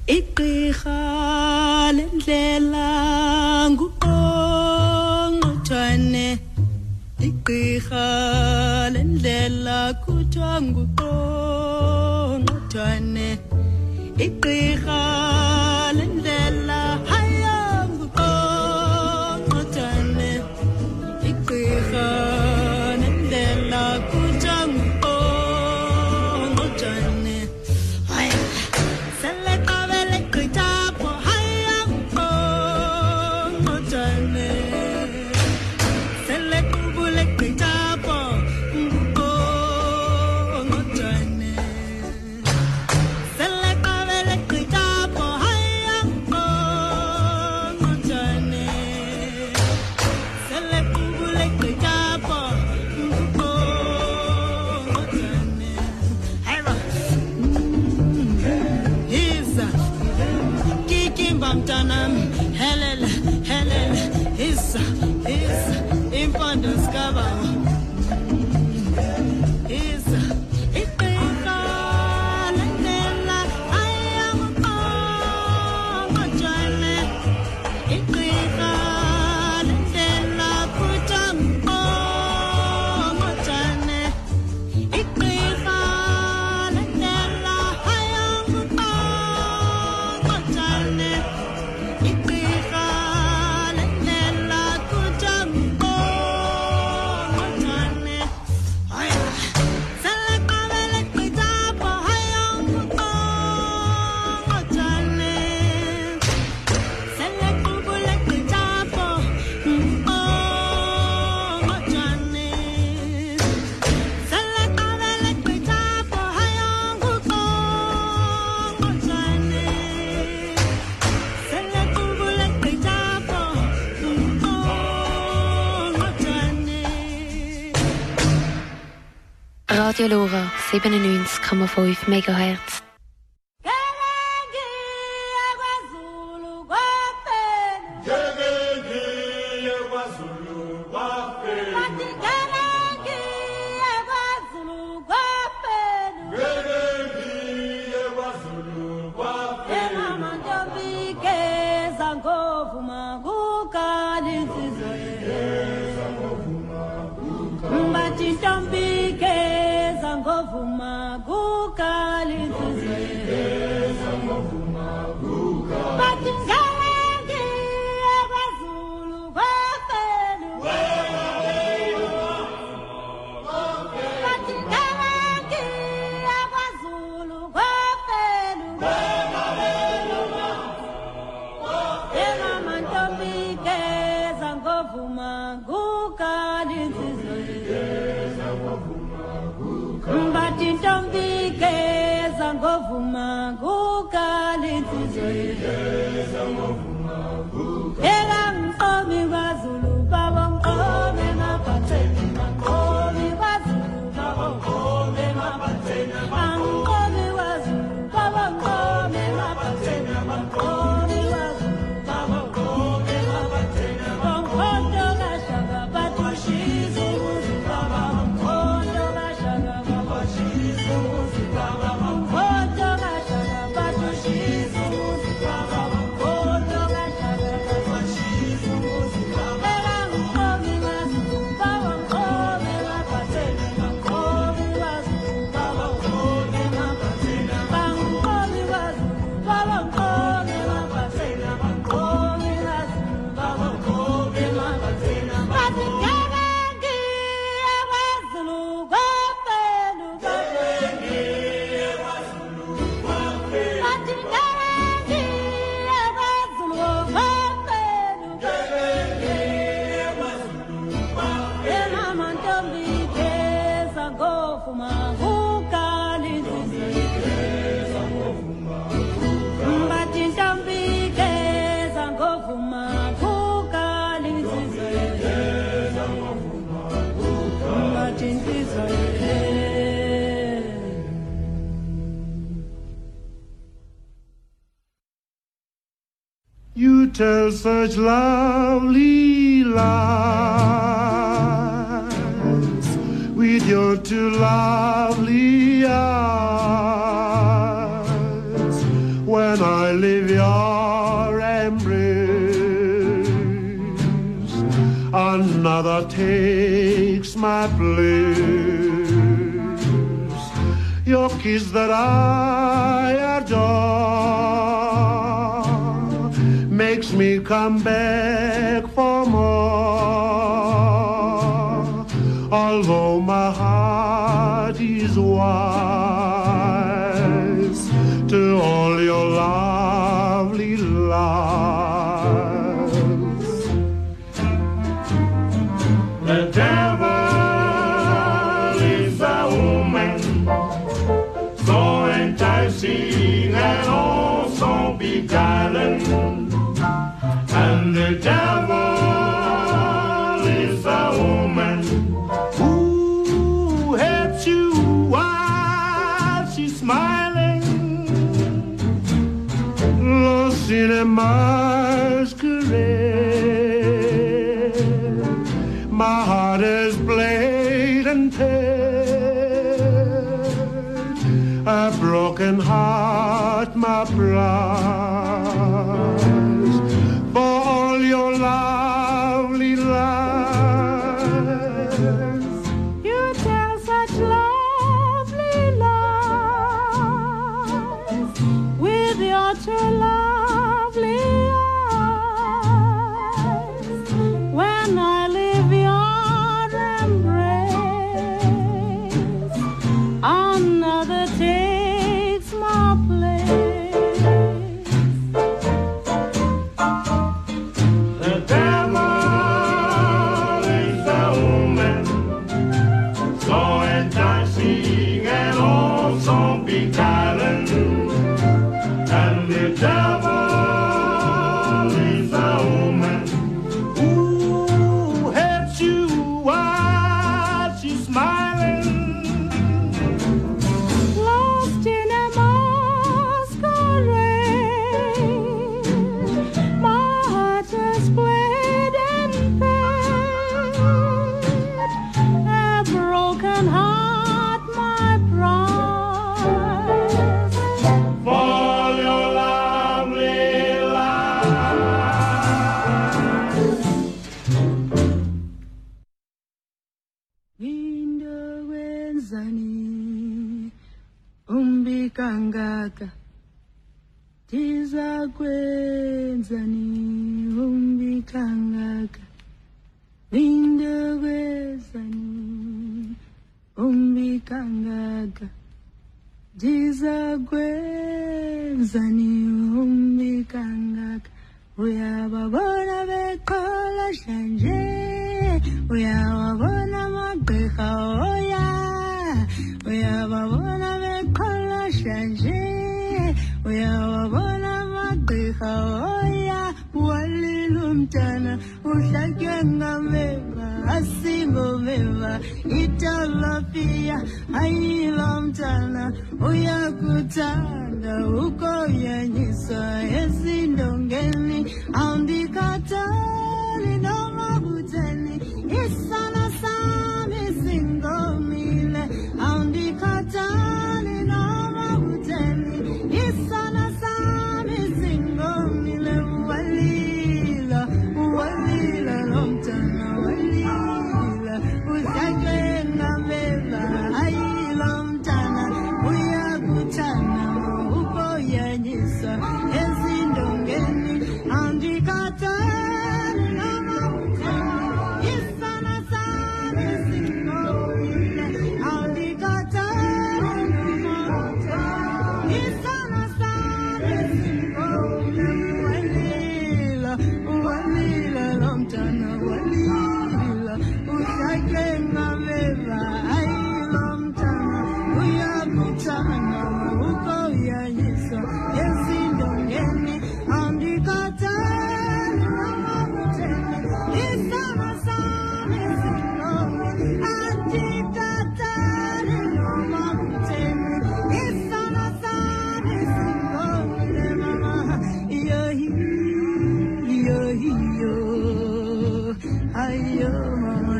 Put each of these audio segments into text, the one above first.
igqirha lendlela nguqongqothwane igqirha lendlela kuthiwa nguqongqothwane igqirha lendlela haya nguqongqothwane igqirha lendlela kuthiwa nguqongqothwane haya seleqabele gqithapho haya nguqongqothwane selequbule gqithapho nguqongqothwane seleqabele gqithapho haya nguqongqothwane selequbule gqithapho nguqongqothwane hayiba Hisa kikimba mntanami helele helele hisa hisa impondo zikabawo hisa igqirha lendlela haya nguqongqothwane igqirha lendlela kuthiwa nguqongqothwane igqirha lendlela haya nguqongqothwane igqirha lendlela kuthiwa nguqongqothwane haya seleqabele gqithapho haya nguqongqothwane selequbule gqithapho nguqongqothwane seleqabele gqithapho haya nguqongqothwane selequbule gqithapho nguqongqothwane Radio Lora 97,5 MHz. Ngiya kwaZulu kwaphela ngiya kwaZulu kwaphela ngiya kwaZulu kwaphela amantombi geza ngovuma kukali bathi ntombi geza ngovuma kukali bathi ngeke ngiye kwaZulu kwaphela bathi ngeke ngiye kwaZulu kwaphela amantombi geza ngovuma kukali bathi ntombi geza ngovuma kukali ela mqomi kwaZulu baba mqomi emaphatheni maqomi kwaZulu baba mqomi emaphatheni maqomi kwaZulu baba mqomi emaphatheni maqomi kwaZulu baba mqomi emaphatheni maqondo kashaka batushiza umuzi baba mqondo kashaka batushiza umuzi baba mqondo kashaka batushiza umuzi baba mqondo kashaka batushiza umuzi baba ela mqomi kwaZulu baba mqomi emaphatheni maqomi kwaZulu baba mqomi emaphatheni maqomi kwaZulu baba mqomi emaphatheni maqomi kwaZulu baba mqomi emaphatheni bathi ngeke ngiye kwaZulu kwaphela bathi ngeke ngiye kwaZulu kwaphela amantombi geza ngovuma kukali bathi ntombi geza ngovuma kukali bathi insizwa You tell such lovely lies with your two lovely eyes. When I my place. Your kiss that I adore makes me come back for more. Although my heart is wise to all your lovely lies. The devil is a woman, so enticing and also beguiling. And the devil is a woman who hates you while she's smiling. Lost in a masquerade, my heart is played and paid. A broken heart, my prize, for all your lovely lies. You tell such lovely lies with your two lovely eyes. When I leave your embrace, another takes my place. The devil is a woman, so enticing and also beguiling. And the devil is a woman who hates you while she's smiling. Lost in a masquerade, my heart is played and paid. A broken heart, my prize. For all your lovely lies. Window wenzani umbikangaka tiza kwenzani umbikangaka. Window wenzani umbikangaka tiza kwenzani umbikangaka. Uyababona bekola shanje, uyababona magqirha oya, uyababona bekola shanje, uyababona magqirha oya. Walila umntana uhlatywe ngameva, asingomeva italapia. Ayilo mntana uyakuthanda ukoyanyiswa ezindongeni. Awundikhathali noma kutheni, isana sami singomile. Awundikhathali noma kutheni, isana sami singomile. Walila, walila lo mntana, walila uhlatywe ngameva. Ayilo mntana uyakuthanda ukoyanyiswa ezindongeni. Awundikhathali noma kutheni, isana sami singomile. Awundikhathali noma kutheni, isana sami singomile. Walila, walila lo mntana, walila uhlatywe ngameva. Ayilo mntana uyakuthanda ukoyanyiswa ezindongeni. Awundikhathali noma kutheni, isana sami singomile. Awundikhathali noma kutheni, isana sami singomile. Mama, yo, yo, yo, ayo, mama,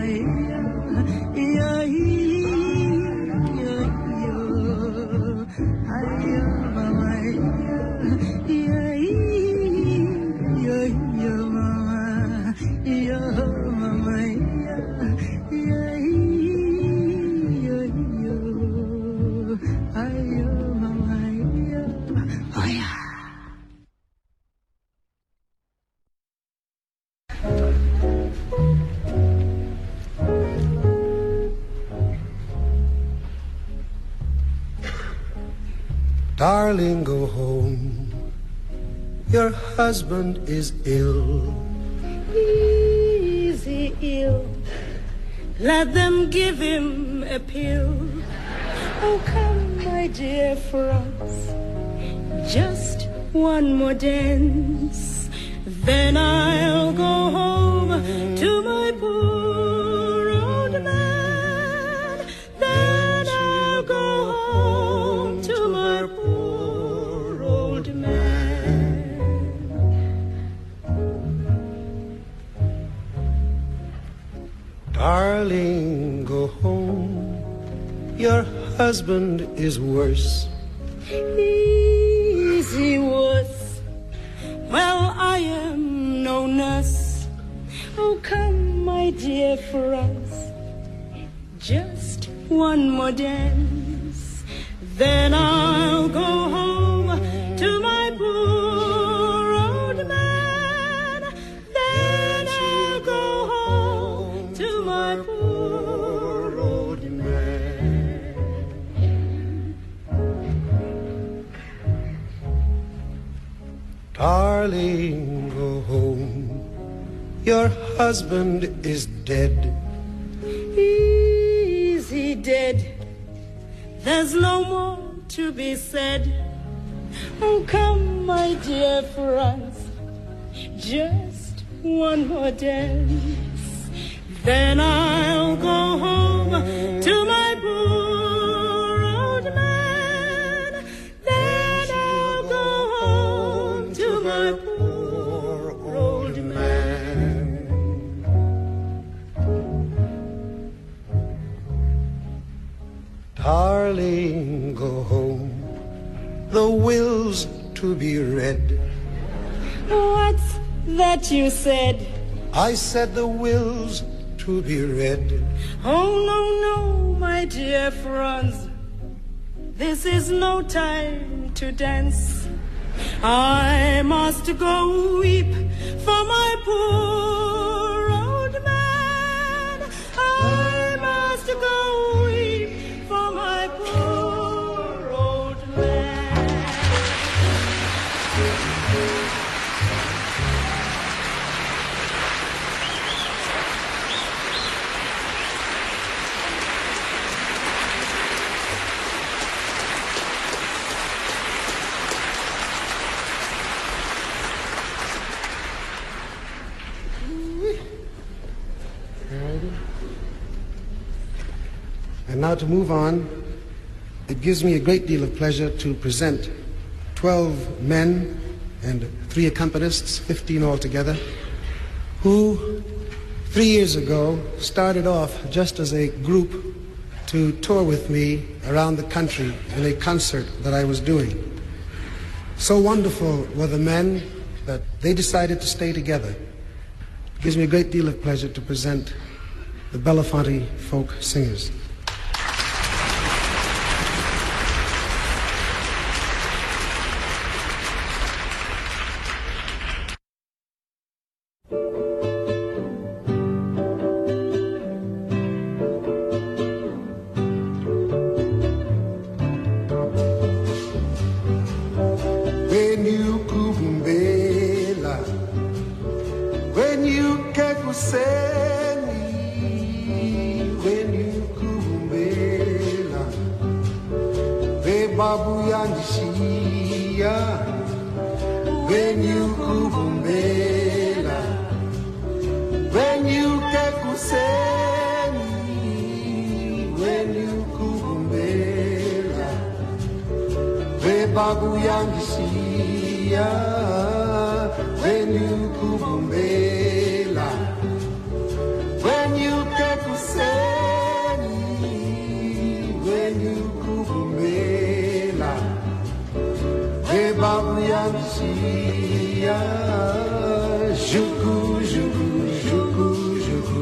yo, yo, yo, ayo. Oh yeah. Darling, go home. Your husband is ill. Easy ill. Let them give him a pill. Oh, come, my dear Franz. Just one more dance. Then I'll go home to my poor old man. Then I'll go home to my poor old man. Darling, go home. Your husband is worse. Easy worse. Well, I am no nurse. Oh, come, my dear Franz. Just one more dance. Then I'll go home to my poor old man. Then I'll go home to my poor old man. Darling, go home. Your husband is dead. Easy dead. There's no more to be said. Oh, come, my dear Franz. Just one more dance. Then I'll go home to my poor old man. Then I'll go home to my poor old man. Darling, go home. The will's to be read. What's that you said? I said the will's to be read. Oh, no, no, my dear Franz. This is no time to dance. I must go weep for my poor old man. I must go weep for my poor old man. And now to move on, it gives me a great deal of pleasure to present 12 men and 3 accompanists, 15 altogether, who 3 years ago started off just as a group to tour with me around the country in a concert that I was doing. So wonderful were the men that they decided to stay together. It gives me a great deal of pleasure to present the Belafonte Folk Singers. When you kumbela, when you kekuseni, when you kumbela, ve babu yandishia, when you kumbela, when you kekuseni, when you kumbela, ve babu yandishia, when you kubumbela, when you kekuseni, when you kubumbela, ve babu yandishia, juku juku juku juku,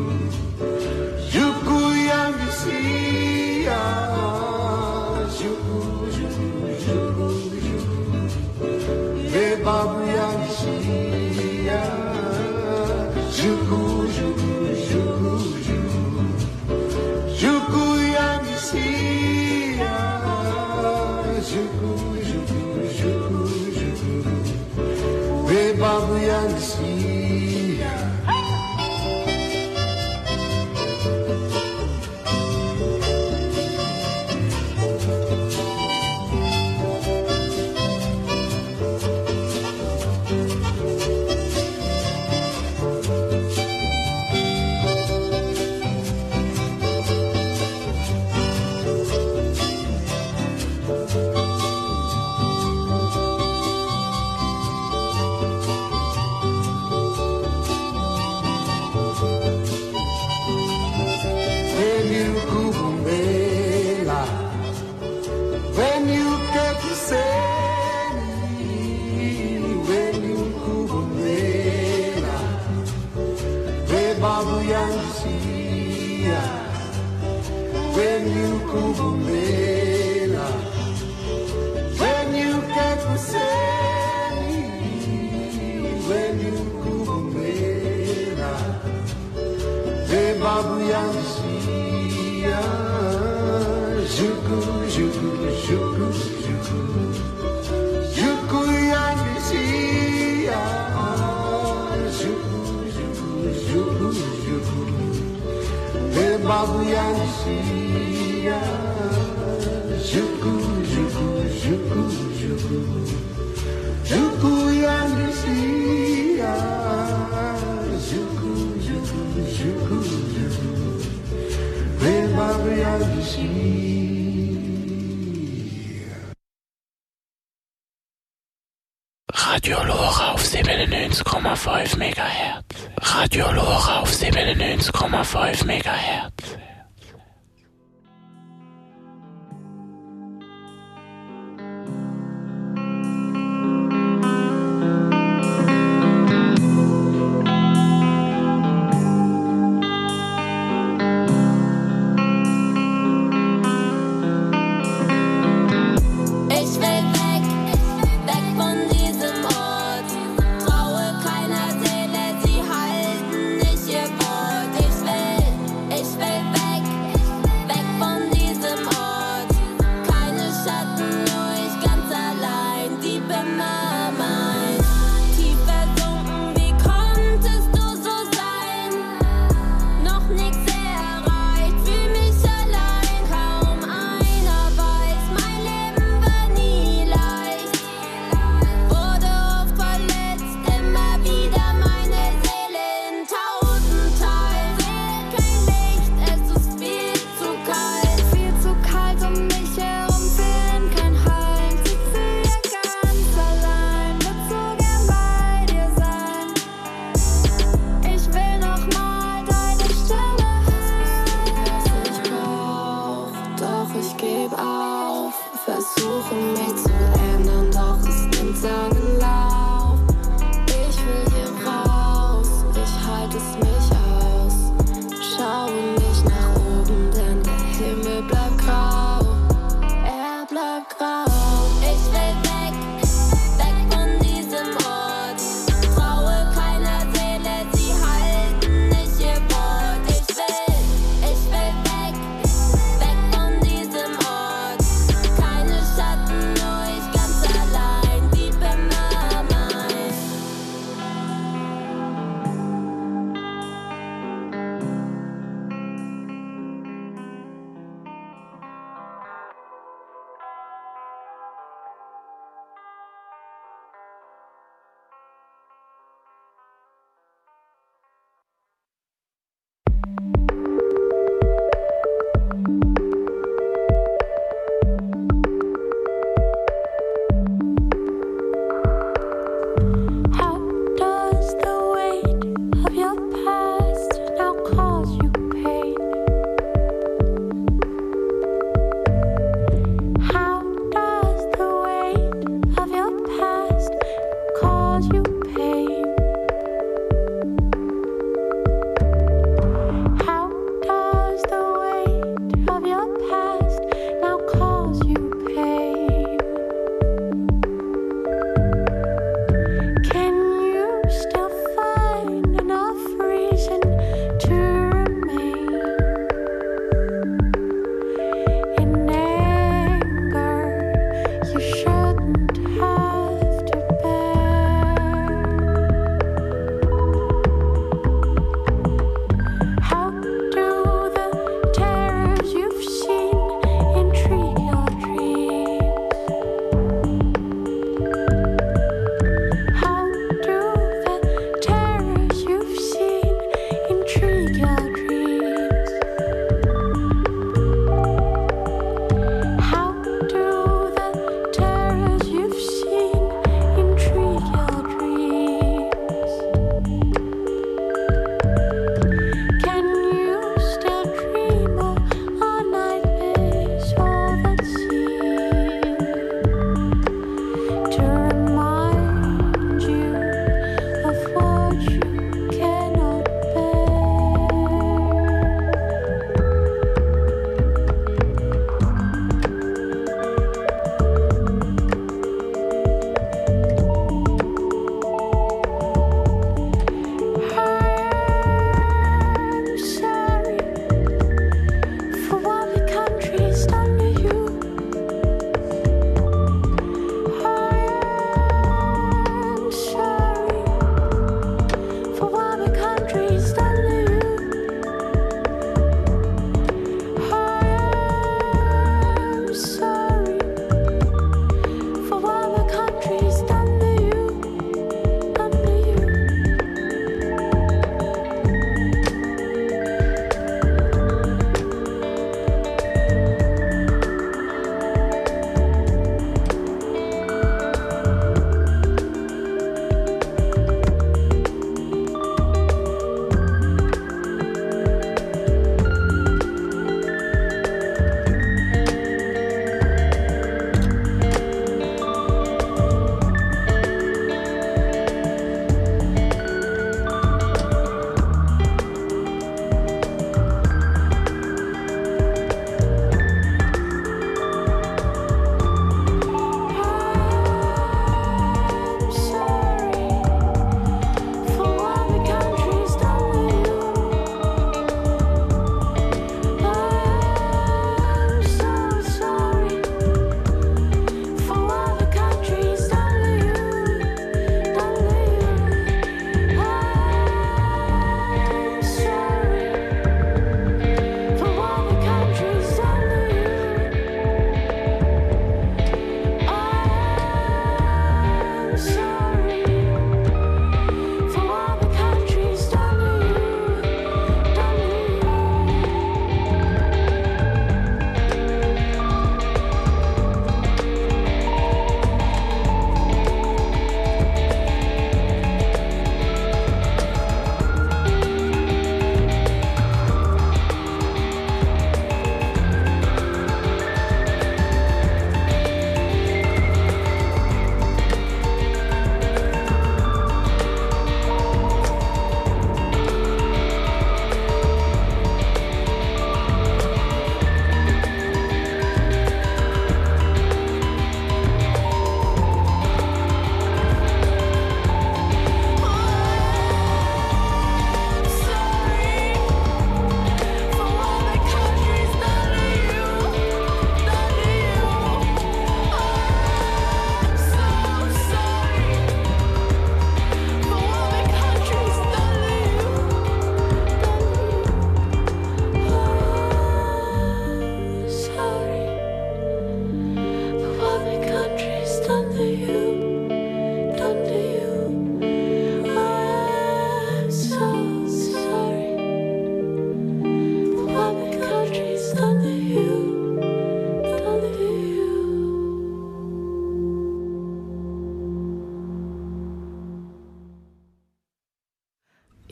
juku yandishia, juku juku. Juku, juku, juku, juku. Juku yang sia. Juku, juku, juku, juku. Bebabu yang sia. Babu yang sia, juku, juku, juku, juku, juku yang sia, juku, juku, juku, juku, babu yang sia. Radio Lora auf 97,5 MHz. Radio Lora auf 97,5 MHz. Ich will weg.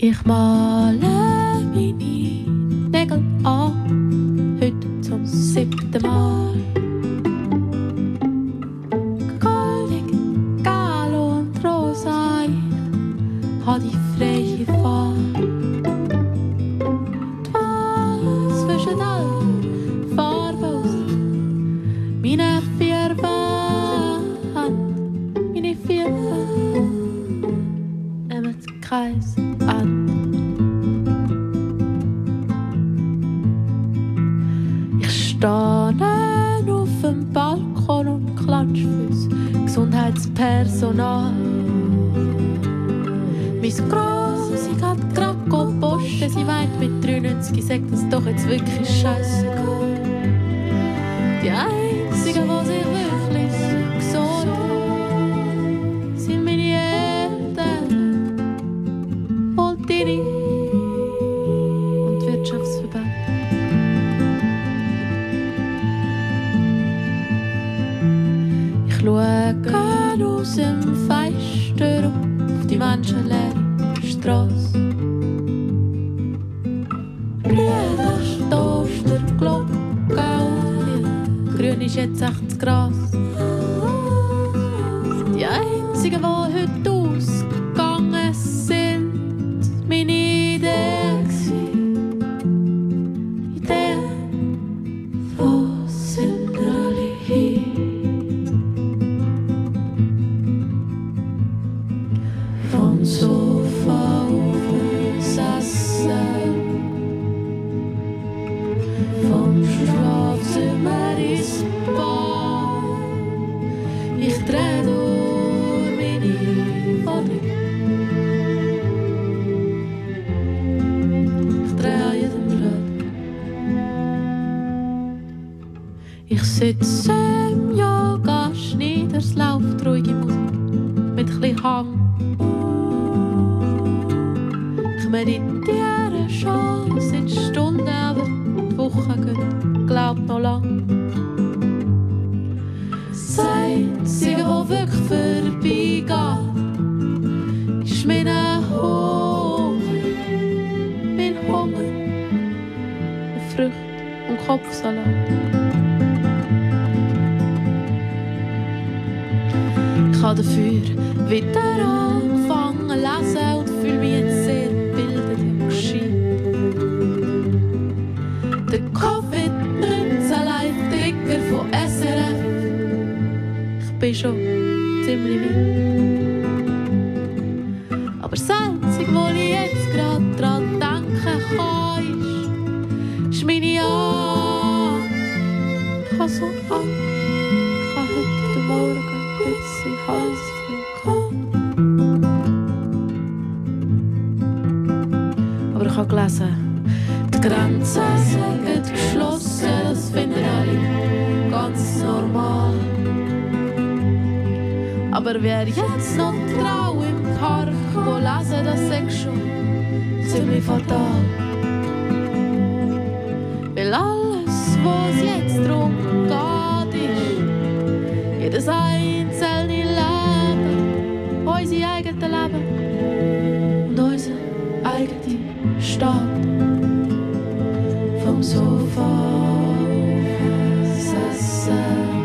Ich male meine Nägel an, heute zum 7. Mal. Goldig, Galo und Rosa, ich hab die freie Fahrt. Die Wahl zwischen allen Farben aus meine 4 Wände, meine 4 Wände nehmen den Kreis an. Ich stehe auf dem Balkon und klatsche fürs Gesundheitspersonal. Mein Grossi hat grad gepostet, sie meint mit 93 sagt das doch jetzt wirklich scheissegal. Die Einzigen, die sich wirklich gesorgt haben, sind meine Eltern und deine und die Wirtschaftsverbände. Ich schaue gerade aus dem Fenster auf die menschenleere Strasse. Brüder, Toaster, Glocke, grün ist jetzt echt das Gras. Die Einzigen, die heute ausgegangen sind, meine Ideen gewesen. Ideen, wo sind alle hin? Vom Sofa aufgesessen, vom Schlafzimmer ins Bad. Ich drehe durch meine Wohnung. Ich drehe an jedem Rad. Ich sitze im Yoga, Schneider, es läuft ruhige Musik mit ein bisschen Hang. Ich meditiere schon seit Stunden, aber die Woche geht, glaubt noch lang. Das Einzige, wo wirklich vorbeigeht, ist mein Hunger. Mein Hunger auf Früchte und Kopfsalat. Ich habe dafür wieder angefangen zu lesen und fühle mich jetzt sehr gebildet und gescheit. Der Covid-19 Live-Ticker von SRF. Ich bin schon ziemlich weit. Aber das Einzige, wo ich jetzt gerade dran denken kann, ist meine Angst. Ich habe so Angst. Ich habe heute Morgen ein bisschen Hals voll. Aber ich habe gelesen, die Grenzen sind geschlossen, das finden alle ganz normal. Aber wer jetzt noch trau im Park wo lesen, das ist schon ziemlich fatal. Weil alles, was jetzt drum geht, ist jedes einzelne Leben, unser eigenes Leben und unser eigener Staat. Vom Sofa aufgesessen,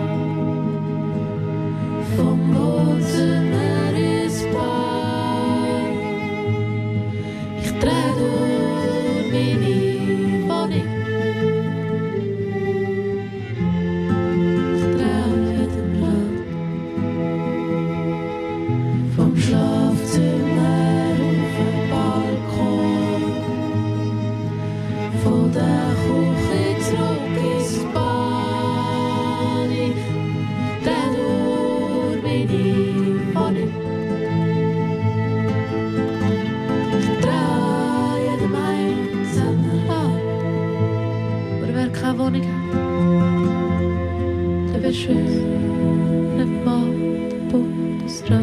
vom Wohnzimmer ins Bad. Ich drehe durch meine Wohnung. Ich drehe an jedem Rad. Vom Schlafzimmer auf den Balkon, von der Küche zurück ins Bad. Ich drehe durch meine Wohnung. Ich drehe an jedem einzelnen Rad. Aber wer keine Wohnung hat, der beschützt nicht mal den Bundesrat.